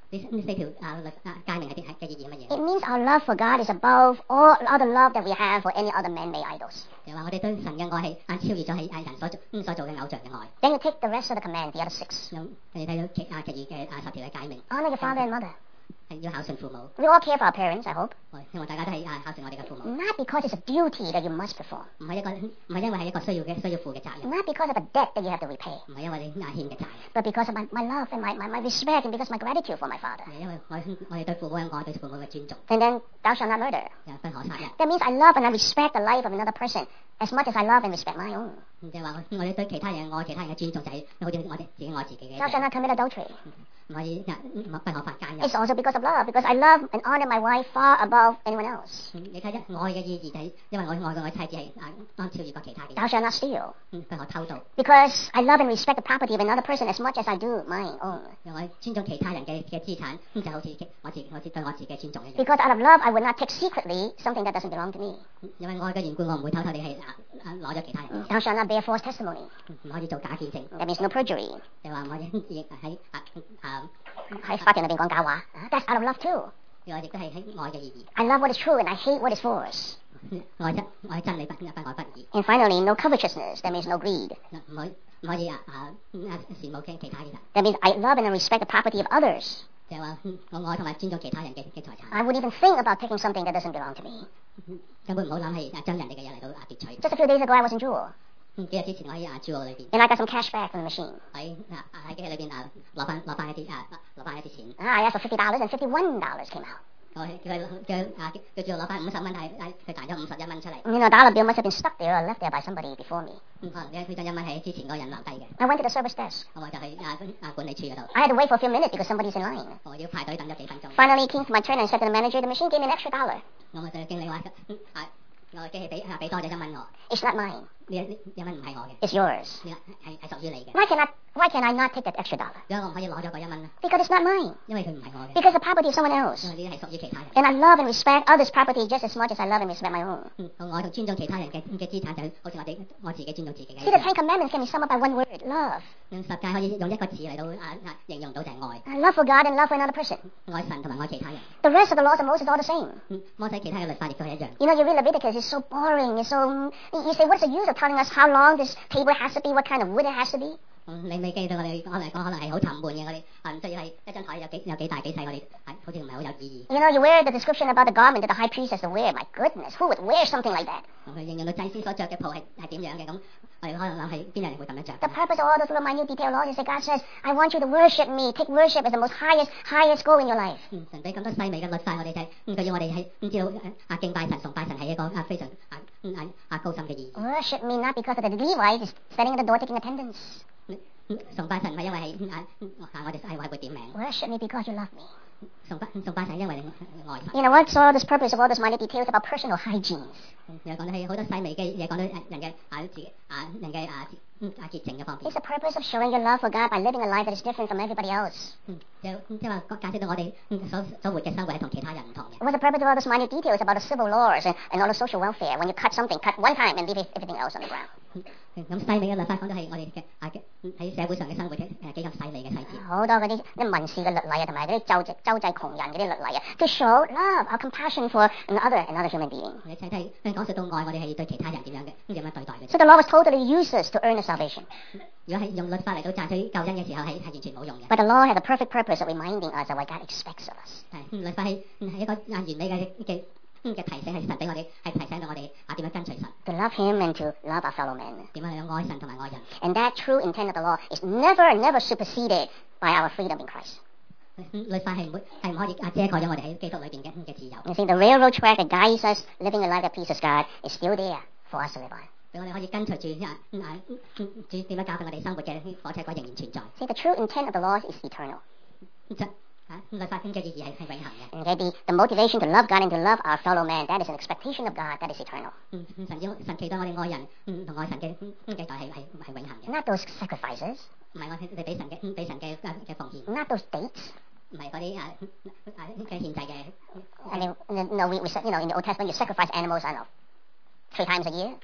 呢呢四條啊律啊誡命係啲係嘅意義係乜 It 嘢？ means our love for God is above all other love that we have for any other man-made idols. 就話我哋對神嘅愛係啊超越咗係啊人所做嗯所做嘅偶像嘅愛。 Then you take the rest of the command, the other six. 咁你睇到其啊其餘嘅啊十條嘅誡命 Honor your father and mother. 係要孝順父母。 We all care for our parents, I hope. 我希望大家都係啊孝順我哋嘅父母， Not because it's a duty that you must perform. 唔係一個唔係因為係一個需要嘅需要負嘅責任， Not because of a debt that you have to repay. 唔係因為你啊欠嘅債， But because of my, my love and my, my, my respect and because of my gratitude for my father. 係因為我我哋對父母嘅愛，對父母嘅尊重， And then, thou shalt not murder. 又不可殺人。 That means I love and I respect the life of another person as much as I love and respect my own. 咁即係話我我哋對其他人愛其他人嘅尊重就係好似我哋自己愛自己嘅一 Thou shalt 樣， not commit adultery. 唔可以啊不可發奸淫。 It's also because of love, because I love and honor my wife far above anyone else. 嗯你睇一愛嘅意義就係因為我愛嘅我妻子係啊安超越過其他嘅 Thou 人， shalt not steal. 嗯不可偷盜。 Because I love and respect the property of another person as much as I do mine own. 讓我尊重其他人嘅嘅資產，咁就好似我自我自對我自己尊重一樣。 Because out of love, I would not take secretly something that doesn't belong to me. 因為愛嘅緣故，我唔會偷偷地係啊啊攞咗其他人， Thou shalt not bear false testimony. 唔可以做假見證， That means no perjury. 就話我亦喺啊啊喺法庭裏邊講假話. That's out of love too. 呢個亦都係喺愛嘅意義。 I love what is true and I hate what is false. 愛真愛真理不不愛不義， And finally, no covetousness. That means no greed. 唔可以唔可以啊啊啊羨慕其他嘅人， That means I love and I respect the property of others. 就係話我愛同埋尊重其他人嘅嘅財產， I wouldn't even think about taking something that doesn't belong to me. 根本唔好諗係啊將人哋嘅嘢嚟到啊奪取。 Just a few days ago, I was in Jewel, 嗯幾日之前我喺啊珠澳裏邊 and I got some cash back from the machine. 喺啊啊喺機器裏邊啊攞翻攞翻一啲啊攞翻一啲錢， I asked for fifty dollars, and fifty-one dollars came out. 我叫佢叫啊叫叫我攞翻五十蚊，係係佢彈咗五十一蚊出嚟。 You know, a dollar bill must have been stuck there or left there by somebody before me. 嗯可能呢呢張一蚊係之前嗰個人留低嘅， I went to the service desk. 咁我就去啊啊管理處嗰度， I had to wait for a few minutes because somebody's in line. 我要排隊等咗幾分鐘， Finally, it came to my turn and I said to the manager, the machine gave me an extra dollar. 咁我就經理話嗯啊我機器俾啊俾多咗一蚊我， It's not mine. 呢一呢一蚊唔係我嘅， It's yours. 呢個係係屬於你嘅。 Why can I, why can I not take that extra dollar? 點解我唔可以攞咗嗰一蚊咧？ Because it's not mine. 因為佢唔係我嘅， Because the property of someone else. 因為呢啲係屬於其他人。 And I love and respect others' property just as much as I love and respect my own. 嗯，我同尊重其他人嘅嘅資產就好似我哋我自己尊重自己嘅 See, 一 the 樣。 Ten Commandments can be summed up by one word, love. 用十誡可以用一個字嚟到啊啊形容到就係愛， Uh, Love for God and love for another person. 愛神同埋愛其他人。 The rest of the laws of Moses are all the same. 嗯，摩西其他嘅律法亦都係一樣。 You know, you read Leviticus, it's so boring. It's so, you say, what's the use of telling us how long this table has to be, what kind of wood it has to be? 嗯，你未記到我哋可能講可能係好沉悶嘅，我哋啊唔需要係一張台有幾有幾大幾細，我哋係好似唔係好有意義。 You know, you wear the description about the garment that the high priest has to wear. My goodness, who would wear something like that? 咁佢形容到祭司所着嘅袍係係點樣嘅，咁我哋可能諗係邊有人會咁樣着 The 嘅？ purpose of all those little minute detail laws is that God says, I want you to worship me. Take worship as the most highest, highest goal in your life. 嗯，神俾咁多細微嘅律法，我哋就係嗯佢要我哋係唔知道啊敬拜神、崇拜神係一個啊非常啊嗯啊啊高深嘅意義。 Worship me not because of the Levites standing at the door taking attendance. 嗯嗯崇拜神唔係因為係嗯啊嗯啊我哋係係會點名， Worship me because you love me. 崇拜崇拜神係因為你愛神。 You know what's all this purpose of all those minute details about personal hygiene? 嗯又講到係好多細微嘅嘢，講到人嘅啊自己啊人嘅啊嗯啊潔淨嘅方面 It's。the purpose of showing your love for God by living a life that is different from everybody else. 嗯，就即係話解釋到我哋嗯所所活嘅生活係同其他人唔同嘅。 What's the purpose of all those minute details about the civil laws and, and all the social welfare? When you cut something, cut one time and leave everything else on the ground. 嗯咁細微嘅律法講到係我哋嘅啊嘅嗯喺社會上嘅生活嘅誒幾咁細微嘅細節。 好多嗰啲啲民事嘅律例啊，同埋嗰啲救濟周濟窮人嗰啲律例啊，to show love, our compassion for another another human being. 你睇睇講述到愛，我哋係要對其他人點樣嘅，咁點樣對待佢 So the law was totally useless to earn a salvation. 如果係用律法嚟到賺取救恩嘅時候，係係完全冇用嘅。 But the law had the perfect purpose of reminding us of what God expects of us. 係嗯律法係嗯係一個啊完美嘅嘅嗯嘅提醒，係神俾我哋係提醒到我哋啊點樣跟隨神， To love Him and to love our fellow men. 點樣去愛神同埋愛人。 And that true intent of the law is never, never superseded by our freedom in Christ. 嗯律法係唔會係唔可以啊遮蓋咗我哋喺基督裏邊嘅嘅自由， You see, the railroad track that guides us living a life that pleases God is still there for us to live on. 俾我哋可以跟隨住啊嗯啊嗯嗯主點樣教訓我哋生活嘅火車軌仍然存在。 See, the true intent of the law is eternal. 嗯就啊律法嘅意義係係永恆嘅。 Okay, the, the motivation to love God and to love our fellow man, that is an expectation of God, that is eternal. 嗯嗯神要神期待我哋愛人嗯同愛神嘅嗯嗯期待係係係永恆嘅， Not those sacrifices, 唔係我哋俾神嘅嗯俾神嘅啊嘅奉獻， not those dates. 唔係嗰啲啊嗯啊嘅獻祭嘅。 I mean, no, we, we, said, you know, in the Old Testament, you sacrifice animals, I don't know, three times a year.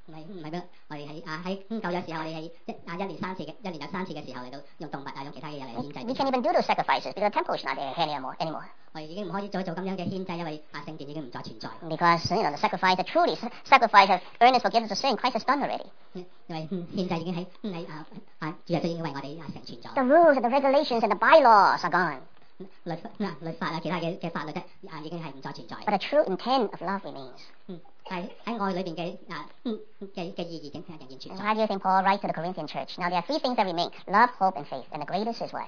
唔係唔係咩？我哋係啊喺舊約時候，我哋係一啊一年三次嘅，一年有三次嘅時候嚟到用動物啊，用其他嘅嘢嚟獻祭。 We can't even do those sacrifices because the temple is not there anymore. anymore. 我哋已經唔可以再做咁樣嘅獻祭，因為啊聖殿已經唔再存在。 Because, you know, the sacrifice, the truly sacrifice of earnest forgiveness of sin, Christ has done already. 因為獻祭已經喺喺啊啊主耶穌已經為我哋啊成全咗。 The rules and the regulations and the bylaws are gone. 律嗱律法啊，其他嘅嘅法律咧啊已經係唔再存在。 But the true intent of love remains. 嗯，但係喺愛裏邊嘅啊嗯嘅嘅意義仍仍然存 And 在。 why do you think Paul writes to the Corinthian church? Now, there are three things that remain: love, hope, and faith. And the greatest is what?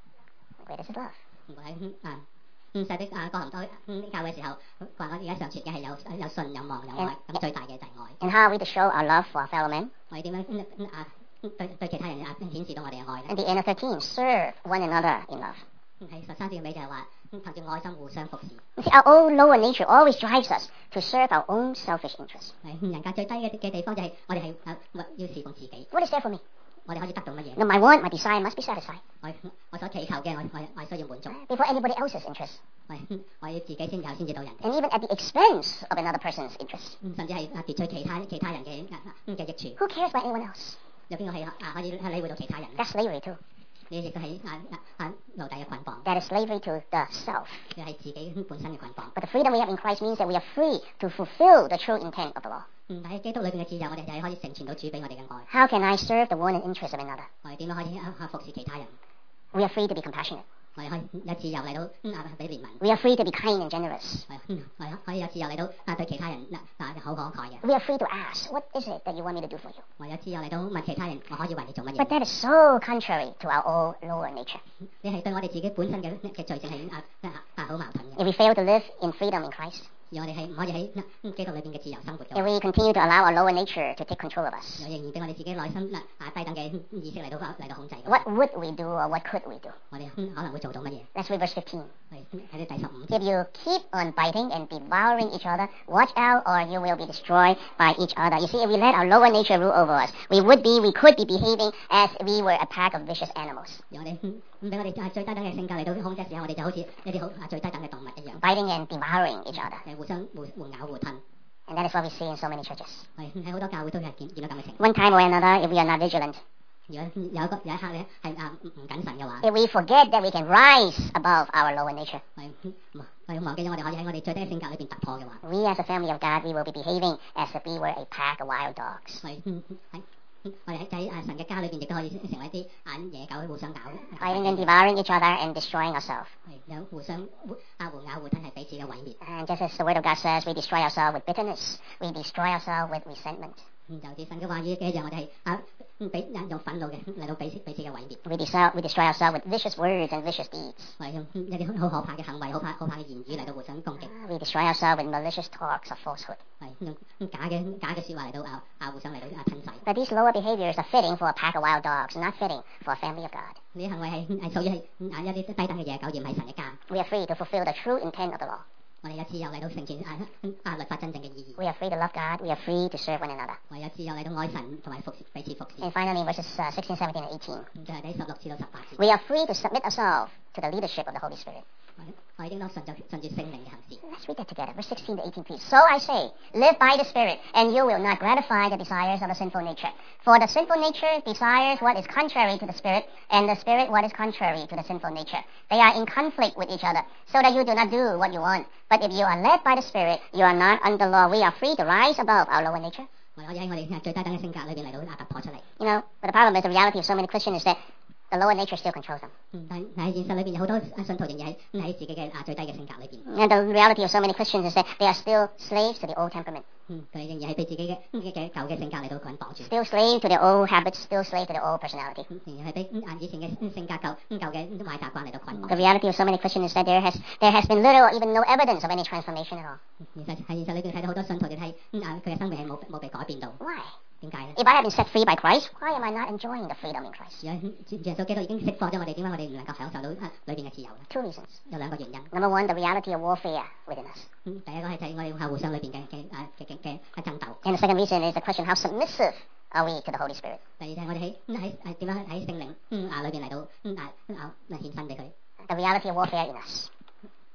The greatest is love. 我喺啊嗯細的啊哥林多嗯教嘅時候，話我而家上傳嘅係有有信有望有愛，咁最大嘅就係愛。 And how are we to show our love for our fellow men? 我哋點樣嗯嗯啊嗯對對其他人啊顯示到我哋嘅愛咧？ And the end of thirteen, serve one another in love. 喺十三節嘅尾就係話，憑住愛心互相服侍。 You see, our own lower nature always drives us to serve our own selfish interests. 係人格最低嘅嘅地方就係我哋係啊要侍奉自己， What is there for me? 我哋可以得到乜嘢？ You know, my want, my desire must be satisfied 我我所祈求嘅，我我我需要滿足。 before anybody else's interests. 我我要自己先有先至到人哋， And even at the expense of another person's interests. 嗯甚至係啊奪取其他其他人嘅啊嗯嘅益處。 Who cares about anyone else? 有邊個係啊可以理會到其他人？ That's slavery too. 你亦都係啊啊啊奴隸嘅捆綁， That is slavery to the self. 你係自己本身嘅捆綁。 But the freedom we have in Christ means that we are free to fulfill the true intent of the law. 嗯，喺基督裏邊嘅自由，我哋就係可以成全到主俾我哋嘅愛。 How can I serve the want and interest of another? 我哋點樣可以啊啊服侍其他人？ We are free to be compassionate. 我哋可以有自由嚟到嗯啊俾憐憫。 We are free to be kind and generous. 係嗯係啊，可以有自由嚟到啊對其他人嗱嗱好慷慨嘅。 We are free to ask, what is it that you want me to do for you? 我有自由嚟到問其他人，我可以為你做乜 But 嘢？ that is so contrary to our own lower nature. 你係對我哋自己本身嘅嘅罪性係啊啊啊好矛盾嘅。 If we fail to live in freedom in Christ, 而我哋係唔可以喺嗯基督裏邊嘅自由生活嘅 if 話， we continue to allow our lower nature to take control of us, 我仍然俾我哋自己內心嗱啊低等嘅意識嚟到嚟到控制嘅話。 what would we do or what could we do? 我哋嗯可能會做到乜嘢？ Let's read verse fifteen. 係喺啲第十五 If 節。 you keep on biting and devouring each other, watch out or you will be destroyed by each other. You see, if we let our lower nature rule over us, we would be, we could be behaving as we were a pack of vicious animals, 而我哋嗯嗯俾我哋啊最低等嘅性格嚟到控制嘅時候，我哋就好似一啲好啊最低等嘅動物一樣， biting and devouring each other. 誒互相互互咬互吞。 And that is what we see in so many churches. 係喺好多教會都係見見到咁嘅情況。 One time or another, if we are not vigilant, 如果有一個有一刻咧係啊唔唔謹慎嘅話， if we forget that we can rise above our lower nature, 係嗯係忘記咗我哋可以喺我哋最低嘅性格裏邊突破嘅話， we as a family of God, we will be behaving as if we were a pack of wild dogs. 係嗯喺嗯我哋喺喺啊神嘅家裏邊亦都可以成為一啲眼野狗互相咬， Biting and devouring each other and destroying ourselves. 係有互相互啊互咬互吞係彼此嘅毀滅。 And just as the Word of God says, we destroy ourselves with bitterness. We destroy ourselves with resentment. 嗯就似神嘅話語嘅一樣，我哋係啊嗯俾人用憤怒嘅嚟到彼此彼此嘅毀滅。 We destroy, we destroy ourselves with vicious words and vicious deeds. 我哋用嗯一啲好可怕嘅行為、好怕好怕嘅言語嚟到互相攻擊， We destroy ourselves with malicious talks of falsehood. 係用用假嘅假嘅説話嚟到啊啊互相嚟到啊吞噬。 But these lower behaviors are fitting for a pack of wild dogs, not fitting for a family of God. 呢啲行為係係屬於係嗯啊一啲低等嘅野狗，而唔係神嘅家。 We are free to fulfill the true intent of the law. 我哋有自由嚟到成全啊嗯啊律法真正嘅意義。 We are free to love God. We are free to serve one another. 我哋有自由嚟到愛神同埋服侍彼此服侍。 And finally, verses uh, sixteen, seventeen, and eighteen. 咁就係第十六至到十八節。 We are free to submit ourselves to the leadership of the Holy Spirit. 我哋應當順著順住聖靈嘅行事。 Let's read that together. Verse sixteen to eighteen, please. So I say, live by the Spirit, and you will not gratify the desires of the sinful nature. For the sinful nature desires what is contrary to the Spirit, and the Spirit what is contrary to the sinful nature. They are in conflict with each other, so that you do not do what you want. But if you are led by the Spirit, you are not under law. We are free to rise above our lower nature. 我哋可以喺我哋最低等嘅性格裏邊嚟到啊突破出嚟。 You know, but the problem is the reality of so many Christians is that the lower nature still controls them. 嗯，但但係現實裏邊有好多啊信徒仍然喺嗯喺自己嘅啊最低嘅性格裏邊。 And the reality of so many Christians is that they are still slaves to the old temperament, 嗯，佢哋仍然係被自己嘅嗯嘅嘅舊嘅性格嚟到捆綁住。 still slave to their old habits, still slave to their old personality. 嗯仍然係俾嗯啊以前嘅嗯性格舊嗯舊嘅嗯壞習慣嚟到捆 The 綁。 reality of so many Christians is that there has there has been little or even no evidence of any transformation at all. 現實喺現實裏邊睇到好多信徒哋睇嗯啊佢嘅生命係冇冇被改變到。 Why? 點解咧？ If I have been set free by Christ, why am I not enjoying the freedom in Christ? 如果耶穌基督已經釋放咗我哋，點解我哋唔能夠享受到啊裏邊嘅自由咧？ Two reasons. 有兩個原因。 Number one, the reality of warfare within us. 嗯，第一個係就係我哋喺互相裏邊嘅嘅啊嘅嘅嘅啊爭鬥。 And the second reason is the question, how submissive are we to the Holy Spirit? 第二就係我哋喺嗯喺係點樣喺聖靈嗯啊裏邊嚟到嗯啊啊啊獻身俾佢。 The reality of warfare in us.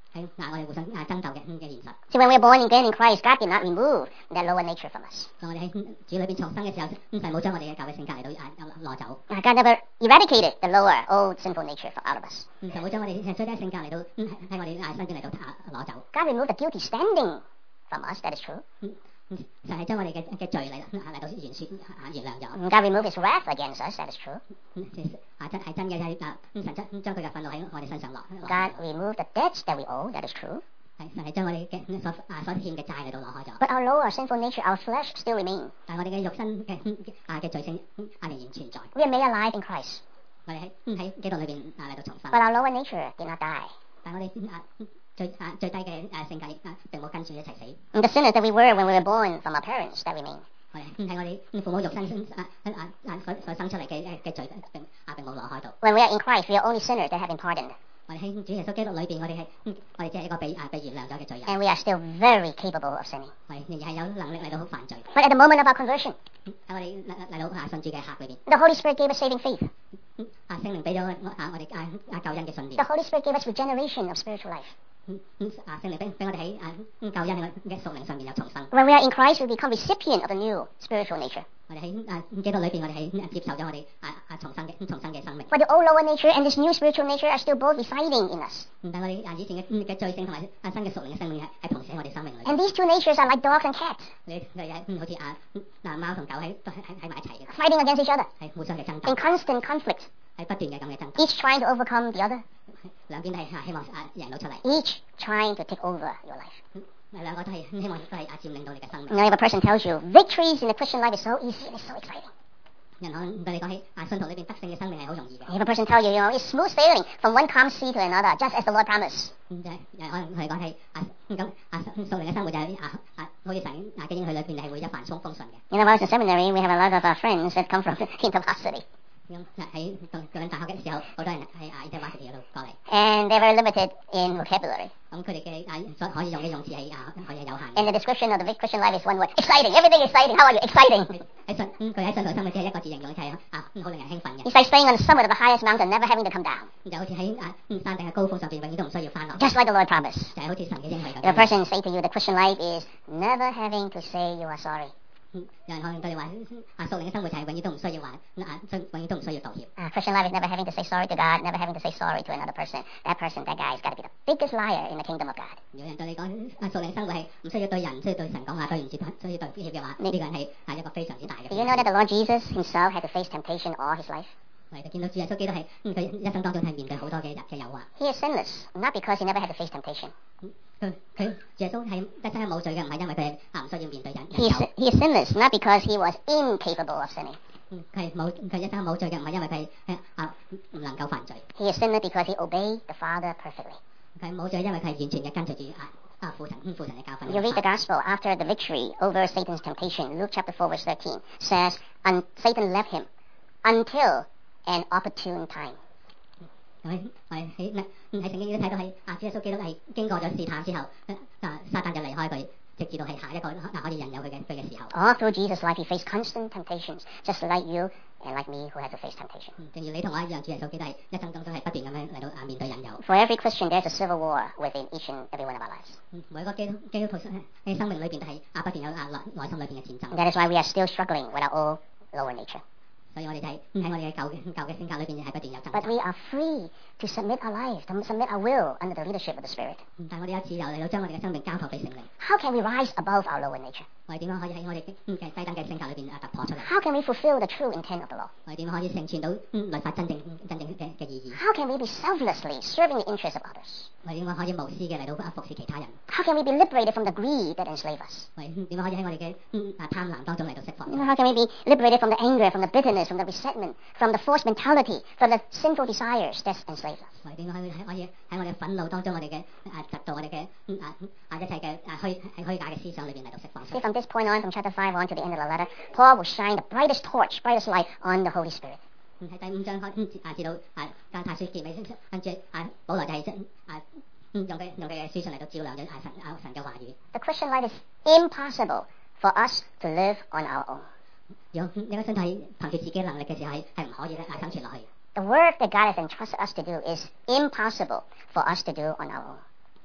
喺啊我哋互相啊爭鬥嘅嘅現實。 See, when we are born again in Christ, God did not remove that lower nature from us. 當我哋喺主裏邊重生嘅時候，咁神冇將我哋嘅舊嘅性格嚟到啊攞走。 Uh, God never eradicated the lower, old sinful nature from out of us. 咁神冇將我哋嘅衰低性格嚟到喺喺我哋啊身邊嚟到啊攞走。 God removed the guilty standing from us, that is true. 嗯嗯神係將我哋嘅嘅罪嚟啊嚟到原説啊原諒咗。 And God removed his wrath against us, that is true. 嗯啊真係真嘅係啊神將將佢嘅憤怒喺我哋身上落。 God removed the debts that we owe, that is true. 係神係將我哋嘅所啊所欠嘅債嚟到攞開咗。 But our lower sinful nature, our flesh, still remain. 但係我哋嘅肉身嘅啊嘅罪性啊仍然存在。 We are made alive in Christ. 我哋喺喺基督裏邊啊嚟到重生。 But our lower nature did not die. 但係我哋啊最啊最低嘅啊性格啊並冇跟住一齊死。 And the sinners that we were when we were born from our parents, that remain. 我哋喺我哋父母肉身啊啊啊所所生出嚟嘅嘅罪並啊並冇攞開到。 When we are in Christ, we are only sinners that have been pardoned. 我哋喺主耶穌基督裏邊，我哋係我哋只係一個被啊被原諒咗嘅罪人。 And we are still very capable of sinning. 我哋仍然係有能力嚟到犯罪。 But at the moment of our conversion, 喺我哋嚟嚟到啊信主嘅客裏邊， the Holy Spirit gave us saving faith. 啊聖靈俾咗我啊我哋啊啊救恩嘅信 The 念。 Holy Spirit gave us regeneration of spiritual life. 嗯嗯啊聖靈俾俾我哋喺啊救恩嘅屬靈上面有重生。 When we are in Christ, we become recipient of the new spiritual nature. 我哋喺啊基督裏邊，我哋係接受咗我哋啊啊重生嘅重生嘅生命。 But the old lower nature and this new spiritual nature are still both residing in us. 唔但我哋啊以前嘅嘅罪性同埋啊新嘅屬靈嘅生命係係同時喺我哋生命裏邊。 And these two natures are like dogs and cats, 你你係好似啊嗱貓同狗喺都喺喺喺埋一齊嘅， fighting against each other 係互相嘅爭 in 鬥， constant conflict, 係不斷嘅咁嘅爭鬥， each trying to overcome the other, 兩邊都係啊希望啊贏到出嚟。 each trying to take over your life. 嗯兩個都係希望都係啊佔領到你嘅生 You 命。 know, if a person tells you victories in the Christian life is so easy and it's so exciting. 人可能對你講起啊信徒裏邊得勝嘅生命係好容易嘅。 If a person tells you, you know, it's smooth sailing from one calm sea to another, just as the Lord promised. 咁就係人可能同你講起啊咁啊屬靈嘅生活就係啊啊好似神啊嘅應許裏邊係會一帆風風順嘅。 You know, when I was in seminary, we have a lot of our friends that come from InterVarsity. 咁喺讀讀緊大學嘅時候，好多人喺啊 University 嗰度過嚟， And they're very limited in vocabulary. 咁佢哋嘅啊所可以用嘅用詞係啊可以係有限 And 嘅。 the description of the Christian life is one word: exciting. Everything exciting. How are you? Exciting. 喺信嗯佢喺信徒生活只係一個字形容就係啊好令人興奮嘅。 It's like staying on the summit of the highest mountain, never having to come down. 就好似喺啊嗯山頂嘅高峰上邊，永遠都唔需要翻落， Just like the Lord promised. 就係好似神嘅應許 If a 咁。 person say to you, the Christian life is never having to say you are sorry. 嗯有人可能對你話啊屬靈嘅生活就係永遠都唔需要話啊永永遠都唔需要道歉。 Uh, Christian life is never having to say sorry to God, never having to say sorry to another person. That person, that guy, has got to be the biggest liar in the kingdom of God. 有人對你講啊屬靈生活係唔需要對人，唔需要對神講話，對唔住需要對歉嘅話，呢個人係啊一個非常之大嘅。 Do you know that the Lord Jesus himself had to face temptation all his life? 我哋見到主耶穌基督係嗯佢一生當中係面對好多嘅嘅誘惑。 He is sinless, not because he never had to face temptation. 佢佢耶穌係一生冇罪嘅，唔係因為佢啊唔需要面對人 He 人 is, 誘。 he is sinless, not because he was incapable of sinning. 嗯佢係冇佢一生冇罪嘅，唔係因為佢係啊唔能夠犯罪。 He is sinless because he obeyed the Father perfectly. 佢係冇罪，因為佢係完全嘅跟隨住啊啊父神嗯父神嘅教訓。 You read the gospel after the victory over Satan's temptation. Luke chapter four verse thirteen says, and Satan left him until an opportune time. 我喺我喺喺喺聖經都睇到係啊主耶穌基督係經過咗試探之後，啊撒旦就離開佢，直至到係下一個啊可以引誘佢嘅佢嘅時候。 All through Jesus' life, he faced constant temptations, just like you and like me who had to face temptation. 嗯正如你同我一樣，主耶穌基督係一生當中係不斷咁樣嚟到啊面對引誘。 For every Christian, there's a civil war within each and every one of our lives. 嗯每個基督基督徒喺生命裏邊都係啊不斷有啊內內心裏邊嘅戰爭。 That is why we are still struggling with our old lower nature. 所以我哋就係喺我哋嘅舊嘅舊嘅性格裏邊係不斷有爭 But 執。 we are free to submit our lives, to submit our will under the leadership of the Spirit. 嗯但係我哋有自由嚟到將我哋嘅生命交託俾聖靈。 How can we rise above our lower nature? 我哋點樣可以喺我哋嗯嘅低等嘅性格裏邊啊突破出嚟？ How can we fulfill the true intent of the law? 我哋點樣可以成全到嗯律法真正真正嘅嘅意義？ How can we be selflessly serving the interests of others? 我哋點樣可以無私嘅嚟到啊服侍其他人？ How can we be liberated from the greed that enslaves us? 我哋點樣可以喺我哋嘅嗯啊貪婪當中嚟到釋放？ You know, how can we be liberated from the anger, from the bitterness, from the resentment, from the forced mentality, from the sinful desires that enslave us? 我哋點樣可以喺可以喺我哋憤怒當中，我哋嘅啊窒到我哋嘅嗯啊啊一切嘅啊虛喺虛假嘅思想裏邊嚟到釋放出 See, 嚟。 from this point on, from chapter five on to the end of the letter, Paul will shine the brightest torch, brightest light on the Holy Spirit. 嗯喺第五章開嗯啊至到啊加太書結尾跟住啊保羅就係將啊嗯用佢用佢嘅書信嚟到照亮咗啊神啊神嘅話語。 The Christian life is impossible for us to live on our own. 如果一個身體憑住自己能力嘅時候係係唔可以咧啊生存落去。 The work that God has entrusted us to do is impossible for us to do on our own.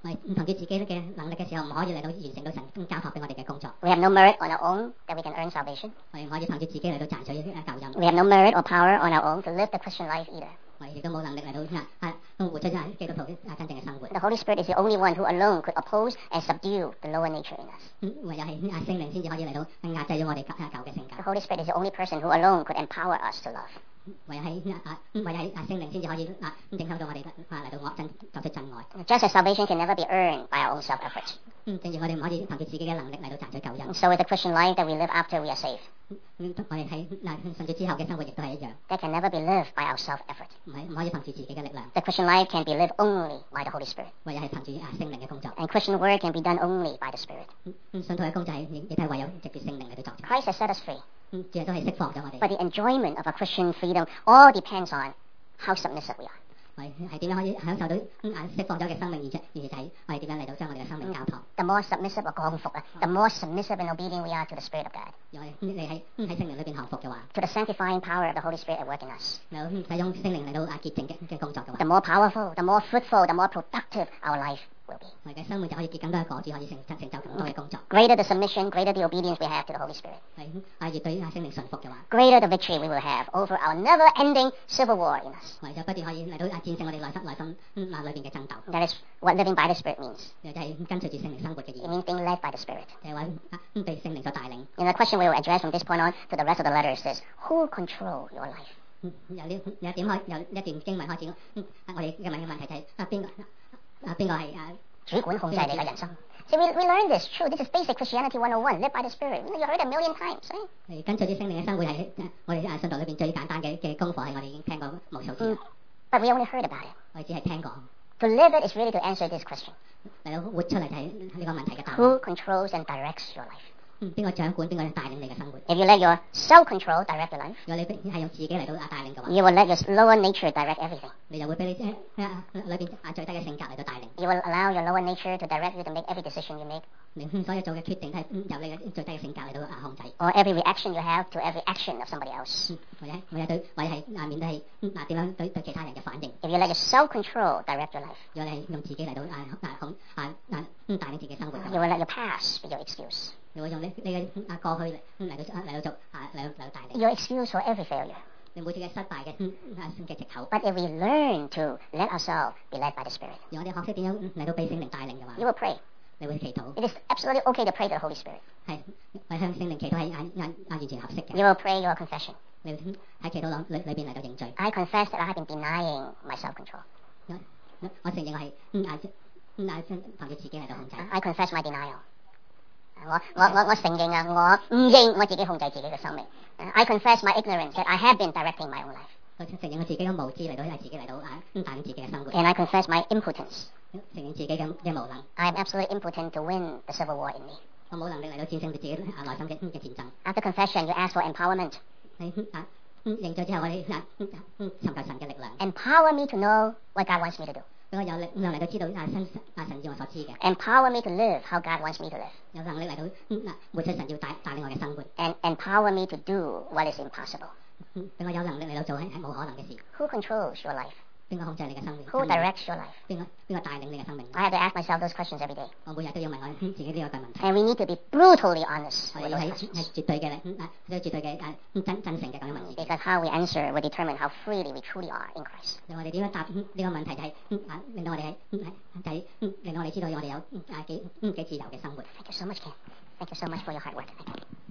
我哋唔憑住自己嘅能力嘅時候，唔可以嚟到完成到神交託俾我哋嘅工作。 We have no merit on our own that we can earn salvation. 我哋唔可以憑住自己嚟到賺取救恩。 We have no merit or power on our own to live the Christian life either. 我哋亦都冇能力嚟到啊啊活出啊基督徒啊真正嘅生活。 The Holy Spirit is the only one who alone could oppose and subdue the lower nature in us. 嗯，唯有係啊聖靈先至可以嚟到壓制咗我哋啊舊嘅性格。 The Holy Spirit is the only person who alone could empower us to love. 唯有係啊唯有係啊聖靈先至可以啊整透到我哋啊嚟到愛真作出真愛。 Just as salvation can never be earned by our own self-effort, 嗯，正如我哋唔可以憑住自己嘅能力嚟到賺取救恩。 so is the Christian life that we live after we are saved. 嗯，我哋喺嗱信主之後嘅生活亦都係一樣， That can never be lived by our self-effort. 唔係唔可以憑住自己嘅力量， The Christian life can be lived only by the Holy Spirit. 唯有係憑住啊聖靈嘅工作。 And Christian work can be done only by the Spirit. 嗯嗯，信徒嘅工作係亦亦係唯有藉住聖靈嚟到作出。 Christ has set us free. 嗯，主要都係釋放咗我哋。 But the enjoyment of our Christian freedom all depends on how submissive we are. 我哋係點樣可以享受到嗯啊釋放咗嘅生命，而且而就係我哋點樣嚟到將我哋嘅生命交託。 The more submissive or 降服, the more submissive and obedient we are to the Spirit of God, 如果你喺嗯喺聖靈裏邊降服嘅話， to the sanctifying power of the Holy Spirit at work in us. 有使用聖靈嚟到啊潔淨嘅嘅工作嘅話， The more powerful, the more fruitful, the more productive our life will be. 我哋嘅生活就可以結更多嘅果子，可以成成就更多嘅工作。 Greater the submission, greater the obedience we have to the Holy Spirit. 係啊，越對啊聖靈順服嘅話， Greater the victory we will have over our never-ending civil war in us. 我哋就不斷可以嚟到啊戰勝我哋內心內心嗯啊裏邊嘅爭鬥。 That is what living by the Spirit means. 又就係跟隨住聖靈生活嘅意 It 義， means being led by the Spirit. 就係話啊嗯被聖靈所帶領。 And the question we will address from this point on to the rest of the letter is this: Who control your life? 嗯，由呢有一點開由一段經文開始，嗯啊我哋嘅問嘅問題就係啊邊個啊邊個係啊？ 主管控制你嘅人生。See, we, we learned this. True, this is basic Christianity one oh one. Live by the Spirit. You heard it a million times, right? 係跟隨住聖靈嘅生活係我哋啊信徒裏邊最簡單嘅嘅功課，係我哋已經聽過無數次啦。 But we only heard about it. 我哋只係聽過， To live it is really to answer this question: 嚟到活出嚟就係呢個問題嘅答案。 Who controls and directs your life? 嗯，邊個掌管，邊個帶領你嘅生活？ If you let your self-control direct your life, 如果你係用自己嚟到啊帶領嘅話， you will let your lower nature direct everything. 你就會俾你誒啊裏邊啊最低嘅性格嚟到帶領。 You will allow your lower nature to direct you to make every decision you make, 你所有做嘅決定都係由你嘅最低嘅性格嚟到啊控制。 or every reaction you have to every action of somebody else. 嗯，或者或者對或者係啊面對係嗯啊點樣對對其他人嘅反應。 If you let your self-control direct your life, 如果你係用自己嚟到啊啊控啊啊嗯帶領自己生活嘅 you 話， will let your past be your excuse. 你會用你你嘅啊過去嚟嗯嚟到啊嚟到做啊嚟到嚟到帶領。 Your excuse for every failure. 你每次嘅失敗嘅嗯啊嘅藉口。 But if we learn to let ourselves be led by the Spirit, 如果我哋學識點樣嚟到被聖靈帶領嘅話， you will pray. 你會祈禱， It is absolutely okay to pray to the Holy Spirit. 係係向聖靈祈禱係啊啊啊完全合適嘅。 You will pray your confession. 你會喺祈禱裏裏裏邊嚟到認罪。 I confess that I have been denying my self-control. 我我承認我係嗯啊嗯啊憑住自己嚟到控制。 I confess my denial. 我我我我承認啊，我唔認我自己控制自己嘅生命。I confess my ignorance that I have been directing my own life. 我承認我自己嘅無知嚟到係自己嚟到啊嗯帶領自己嘅生活。 And I confess my impotence. 承認自己嘅嘅無能， I am absolutely impotent to win the civil war in me. 我冇能力嚟到戰勝自己啊內心嘅嘅戰爭。 After confession, you ask for empowerment. 你啊嗯認罪之後，我哋啊嗯嗯尋求神嘅力量， Empower me to know what God wants me to do. 俾我有力量嚟到知道啊神啊神要我所知嘅， Empower me to live how God wants me to live. 有能力嚟到嗯啊活出神要帶帶領我嘅生活， And empower me to do what is impossible. 嗯俾我有能力嚟到做係係冇可能嘅事。 Who controls your life? 邊個控制你嘅生命？ Who directs your life? 邊個邊個帶領你嘅生命？ I have to ask myself those questions every day. 我每日都要問我自己呢個問題。 And we need to be brutally honest 我 with 哋要 those 係 questions. 係絕對嘅嗯啊，都絕對嘅啊嗯真真誠嘅咁樣問自己。 Because how we answer will determine how freely we truly are in Christ. 我哋點樣答嗯呢個問題就係嗯啊令到我哋係嗯係就係嗯令到我哋知道我哋有嗯啊幾嗯幾自由嘅生活。 Thank you so much, Ken. Thank you so much for your hard work. Thank you.